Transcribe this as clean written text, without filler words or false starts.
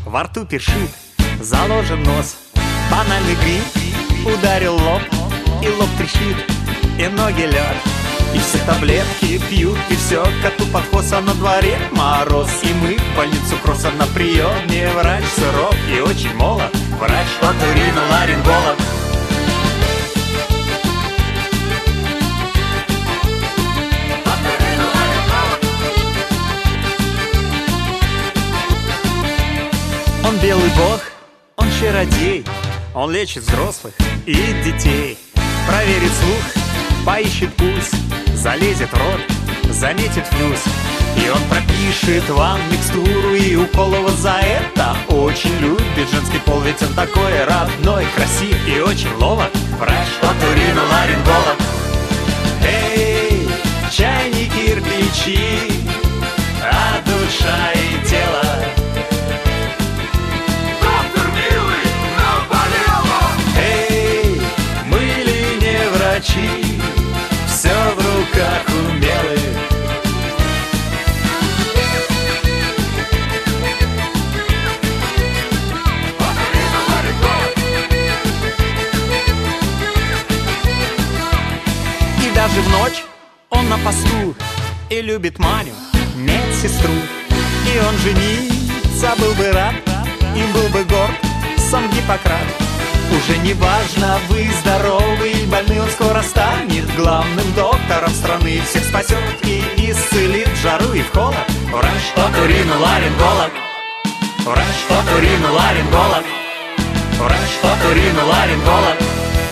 во рту першит, заложен нос. Банальный грипп ударил лоб, и лоб трещит, и ноги лед. И все таблетки пьют, и все коту под хвост, а на дворе мороз. И мы в больницу кросса на приеме. Врач суров и очень молод, врач оториноларинголог. Он белый бог, он чародей, он лечит взрослых и детей. Проверит слух, поищет пульс, залезет в рот, заметит флюс. И он пропишет вам микстуру и уколы. Вот за это очень любит женский пол, ведь он такой родной, красив и очень ловок. Врач оториноларинголог. Эй, чай не кирпичи, а душа и тело. Все в руках умелых. И даже в ночь он на посту и любит Маню, медсестру. И он жениться был бы рад, им был бы горд сам Гиппократ. Уже не важно, вы здоровы или больны, он скоро станет главным доктором страны. Всех спасет и исцелит в жару и в холод. Врач оториноларинголог. Врач оториноларинголог. Врач оториноларинголог.